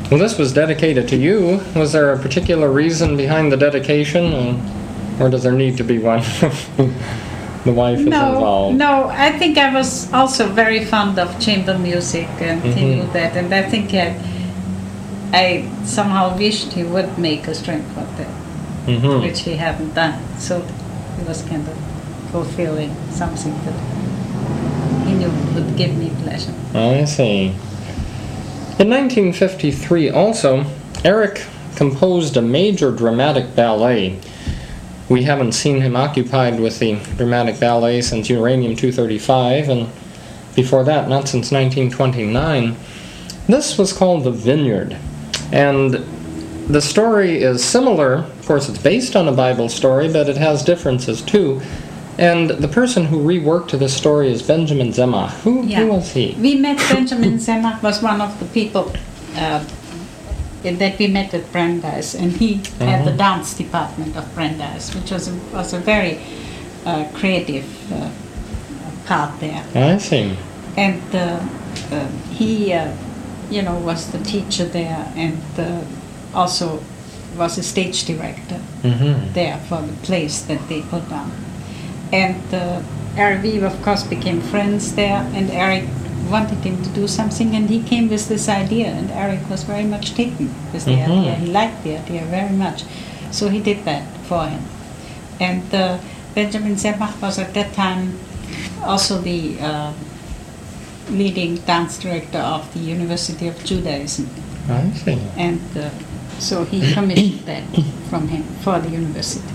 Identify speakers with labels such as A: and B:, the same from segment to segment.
A: Well, this was dedicated to you. Was there a particular reason behind the dedication, or does there need to be one? The wife is involved.
B: No, I think I was also very fond of chamber music, and he knew that, and I think I somehow wished he would make a string quartet, which he hadn't done. So it was kind of fulfilling something that he knew would give me pleasure.
A: I see. In 1953 also, Eric composed a major dramatic ballet. We haven't seen him occupied with the dramatic ballet since Uranium-235, and before that, not since 1929. This was called The Vineyard, and the story is similar. Of course, it's based on a Bible story, but it has differences too. And the person who reworked this story is Benjamin Zemach. Who was he?
B: We met Benjamin Zemach, was one of the people that we met at Brandeis, and he had the dance department of Brandeis, which was a very creative part there.
A: I see.
B: And he, was the teacher there, and also was a stage director there for the plays that they put on. And Eric, we of course became friends there, and Eric wanted him to do something, and he came with this idea, and Eric was very much taken with the idea. He liked the idea very much, so he did that for him. And Benjamin Zemach was at that time also the leading dance director of the University of Judaism.
A: I see.
B: And so he commissioned that from him for the university.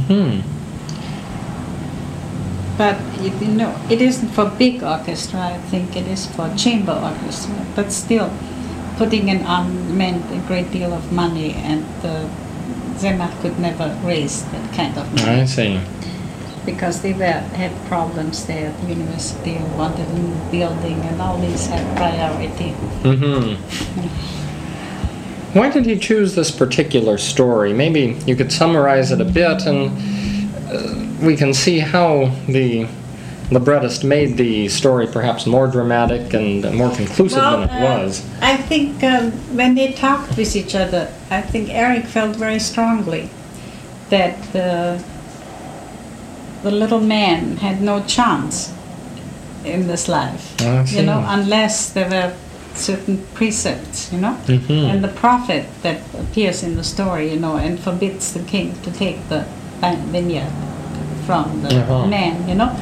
B: But it isn't for big orchestra. I think it is for chamber orchestra. But still, putting it on meant a great deal of money, and Zemach could never raise that kind of money.
A: I see.
B: Because they had problems there at the university and wanted a new building, and all these had priority.
A: Why did he choose this particular story? Maybe you could summarize it a bit, and we can see how the librettist made the story perhaps more dramatic and more conclusive than it was.
B: I think when they talked with each other, I think Eric felt very strongly that the little man had no chance in this life, unless there were certain precepts, and the prophet that appears in the story, and forbids the king to take the vineyard from the man,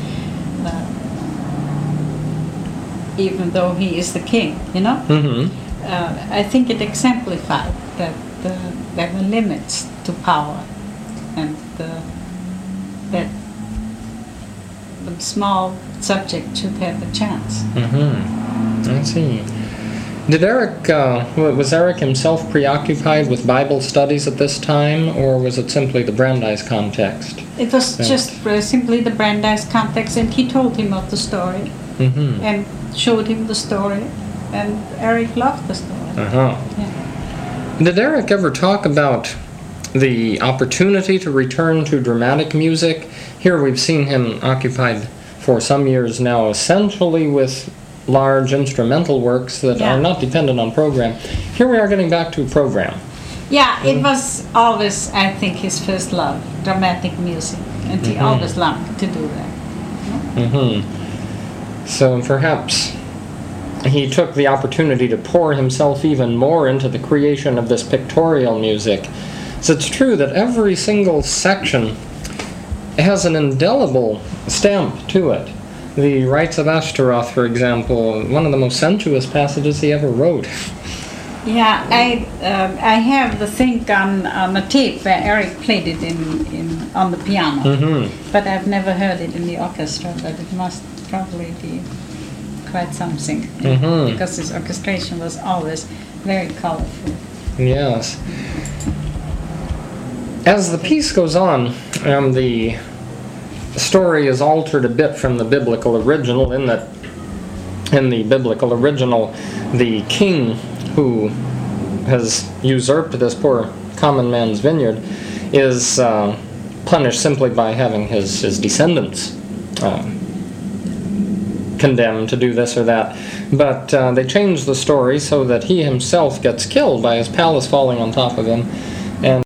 B: even though he is the king, I think it exemplified that there were limits to power, and that the small subject should have a chance.
A: I see. Did Eric, was Eric himself preoccupied with Bible studies at this time, or was it simply the Brandeis context?
B: It was just simply the Brandeis context, and he told him of the story, and showed him the story, and Eric loved the story.
A: Did Eric ever talk about the opportunity to return to dramatic music? Here we've seen him occupied for some years now essentially with large instrumental works that are not dependent on program. Here we are getting back to program.
B: Yeah, it was always, I think, his first love, dramatic music, and he always loved to do that.
A: So perhaps he took the opportunity to pour himself even more into the creation of this pictorial music. So it's true that every single section has an indelible stamp to it. The Rites of Ashtaroth, for example, one of the most sensuous passages he ever wrote.
B: Yeah, I have the thing on a tape where Eric played it on the piano, but I've never heard it in the orchestra. But it must probably be quite something, because his orchestration was always very colorful.
A: Yes. As the piece goes on, the story is altered a bit from the biblical original, in that in the biblical original, the king who has usurped this poor common man's vineyard is punished simply by having his descendants condemned to do this or that. But they changed the story so that he himself gets killed by his palace falling on top of him. And